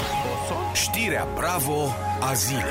Știrea Bravo a zilei.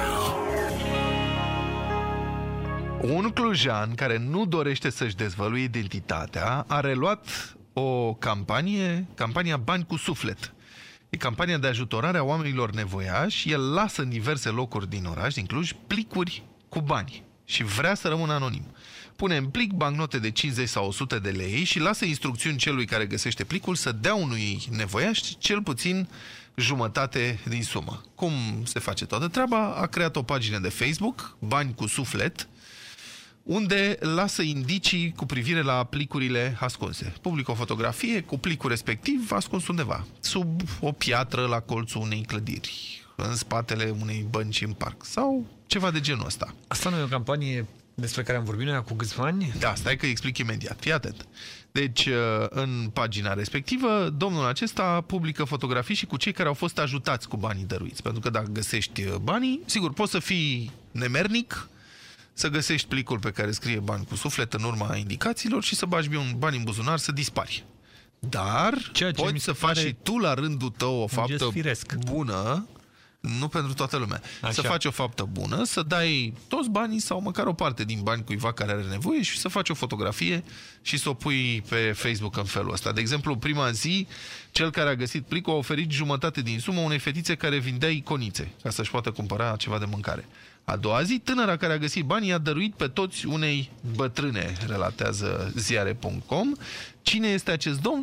Un clujan care nu dorește să-și dezvăluie identitatea a reluat o campania Bani cu Suflet. E campania de ajutorare a oamenilor nevoiași. El lasă în diverse locuri din oraș, din Cluj, plicuri cu bani și vrea să rămână anonim. Pune în plic bancnote de 50 sau 100 de lei și lasă instrucțiuni celui care găsește plicul să dea unui nevoiaș cel puțin jumătate din sumă. Cum se face toată treaba? A creat o pagină de Facebook, Bani cu Suflet, unde lasă indicii cu privire la plicurile ascunse. Publică o fotografie cu plicul respectiv ascuns undeva, sub o piatră la colțul unei clădiri, în spatele unei bănci în parc sau ceva de genul ăsta. Asta nu e o campanie despre care am vorbit noi cu câțiva ani? Da, stai că explic imediat. Fii atent. Deci, în pagina respectivă, domnul acesta publică fotografii și cu cei care au fost ajutați cu banii dăruiți. Pentru că dacă găsești banii, sigur, poți să fii nemernic, să găsești plicul pe care scrie Bani cu Suflet în urma indicațiilor și să bagi bani în buzunar să dispari. Dar poți să faci și tu la rândul tău o faptă bună, nu pentru toată lumea. Așa. Să faci o faptă bună, să dai toți banii sau măcar o parte din bani cuiva care are nevoie și să faci o fotografie și să o pui pe Facebook în felul ăsta. De exemplu, prima zi, cel care a găsit plicul a oferit jumătate din sumă unei fetițe care vindea iconițe, ca să-și poată cumpăra ceva de mâncare. A doua zi, tânăra care a găsit banii a dăruit pe toți unei bătrâne, relatează ziare.com. Cine este acest domn?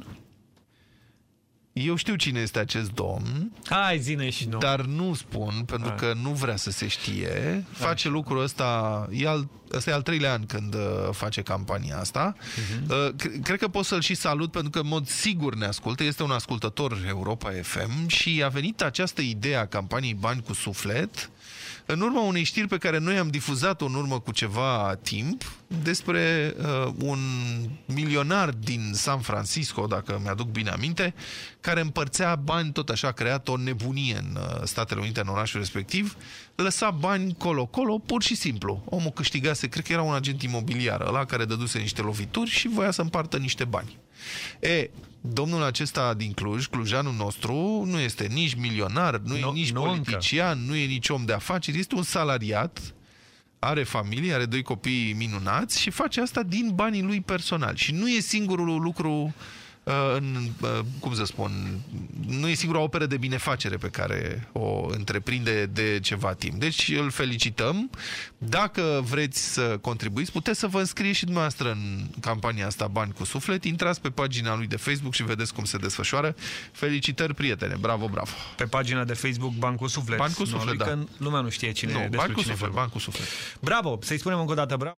Eu știu cine este acest domn. Hai, zine și nu. Dar nu spun, pentru că nu vrea să se știe. Face lucrul ăsta, ăsta e al 3-lea an când face campania asta. Cred că pot să-l și salut, pentru că în mod sigur ne ascultă. Este un ascultător Europa FM și a venit această idee a campaniei Bani cu Suflet în urma unei știri pe care noi am difuzat-o în urmă cu ceva timp despre un milionar din San Francisco, dacă mi-aduc bine aminte, care împărțea bani, tot așa a creat o nebunie în Statele Unite, în orașul respectiv, lăsa bani colo-colo, pur și simplu. Omul câștigase, cred că era un agent imobiliar, ăla care dăduse niște lovituri și voia să împartă niște bani. Domnul acesta din Cluj, clujanul nostru, nu este nici milionar, nu e nici politician, nu e nici om de afaceri, este un salariat, are familie, are 2 copii minunați și face asta din banii lui personal. Și nu e singurul lucru, cum să spun, nu e singura operă de binefacere pe care o întreprinde de ceva timp. Deci îl felicităm. Dacă vreți să contribuiți, puteți să vă înscrieți și dumneavoastră în campania asta Bani cu Suflet. Intrați pe pagina lui de Facebook și vedeți cum se desfășoară. Felicitări, prietene. Bravo, bravo. Pe pagina de Facebook Bani cu Suflet. Bani cu Suflet, da. Că lumea nu știe cine e. Bani cu Suflet, Bani cu Suflet. Bravo! Să-i spunem încă o dată bravo.